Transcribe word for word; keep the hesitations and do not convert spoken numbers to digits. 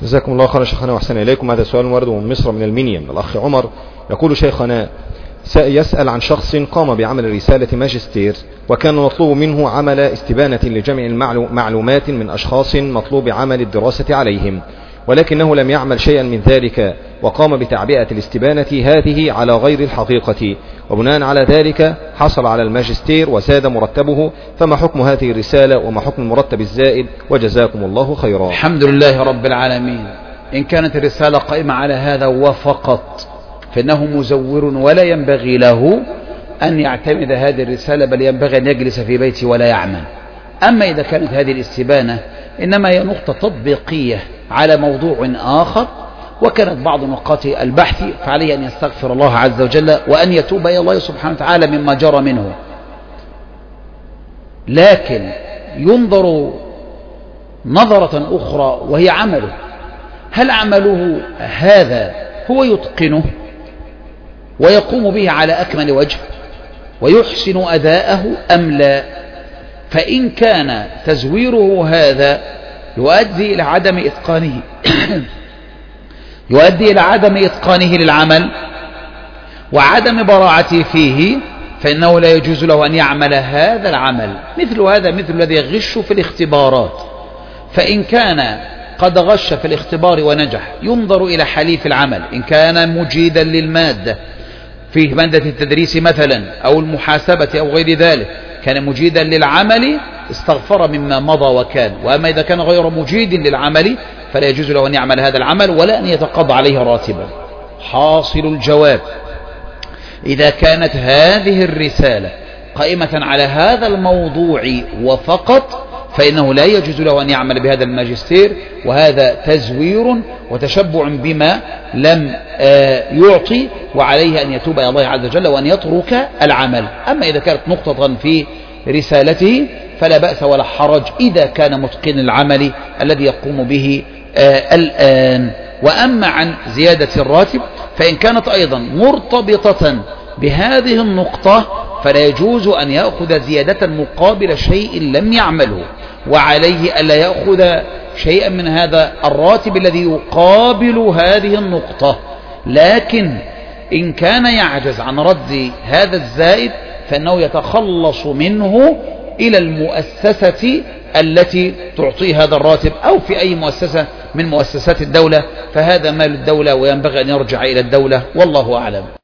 جزاكم الله خيرا شيخنا وأحسن إليكم. هذا سؤال ورد من مصر من المنيا من الأخ عمر، يقول: شيخنا، يسأل عن شخص قام بعمل رسالة ماجستير، وكان مطلوب منه عمل استبانة لجمع معلومات من أشخاص مطلوب عمل الدراسة عليهم، ولكنه لم يعمل شيئا من ذلك، وقام بتعبئة الاستبانة هذه على غير الحقيقة، وبناء على ذلك حصل على الماجستير وزاد مرتبه، فما حكم هذه الرسالة وما حكم المرتب الزائد؟ وجزاكم الله خيرا. الحمد لله رب العالمين. إن كانت الرسالة قائمة على هذا وفقط فإنه مزور، ولا ينبغي له أن يعتمد هذه الرسالة، بل ينبغي أن يجلس في بيته ولا يعمل. أما إذا كانت هذه الاستبانة إنما هي نقطة تطبيقية على موضوع آخر، وكانت بعض نقاط البحث، فعليه أن يستغفر الله عز وجل وأن يتوب إلى الله سبحانه وتعالى مما جرى منه. لكن ينظر نظرة أخرى وهي عمله، هل عمله هذا هو يتقنه ويقوم به على أكمل وجه ويحسن أداءه أم لا؟ فإن كان تزويره هذا يؤدي إلى عدم إتقانه يؤدي إلى عدم إتقانه للعمل وعدم براعته فيه، فإنه لا يجوز له أن يعمل هذا العمل. مثل هذا مثل الذي يغش في الاختبارات، فإن كان قد غش في الاختبار ونجح ينظر إلى حليف العمل، إن كان مجيدا للمادة في مادة التدريس مثلا أو المحاسبة أو غير ذلك، كان مجيدا للعمل استغفر مما مضى وكان. وأما إذا كان غير مجيد للعمل فلا يجوز له أن يعمل هذا العمل ولا أن يتقاضى عليه راتبا. حاصل الجواب: إذا كانت هذه الرسالة قائمة على هذا الموضوع وفقط فإنه لا يجوز له أن يعمل بهذا الماجستير، وهذا تزوير وتشبع بما لم يعطي، وعليه أن يتوب إلى الله عز وجل وأن يترك العمل. أما إذا كانت نقطة في رسالته فلا بأس ولا حرج إذا كان متقن العمل الذي يقوم به الآن. وأما عن زيادة الراتب فإن كانت أيضا مرتبطة بهذه النقطة فلا يجوز أن يأخذ زيادة مقابل شيء لم يعمله، وعليه ألا يأخذ شيئا من هذا الراتب الذي يقابل هذه النقطة. لكن إن كان يعجز عن رد هذا الزائد فإنه يتخلص منه إلى المؤسسة التي تعطي هذا الراتب، أو في أي مؤسسة من مؤسسات الدولة، فهذا مال الدولة وينبغي أن يرجع إلى الدولة، والله أعلم.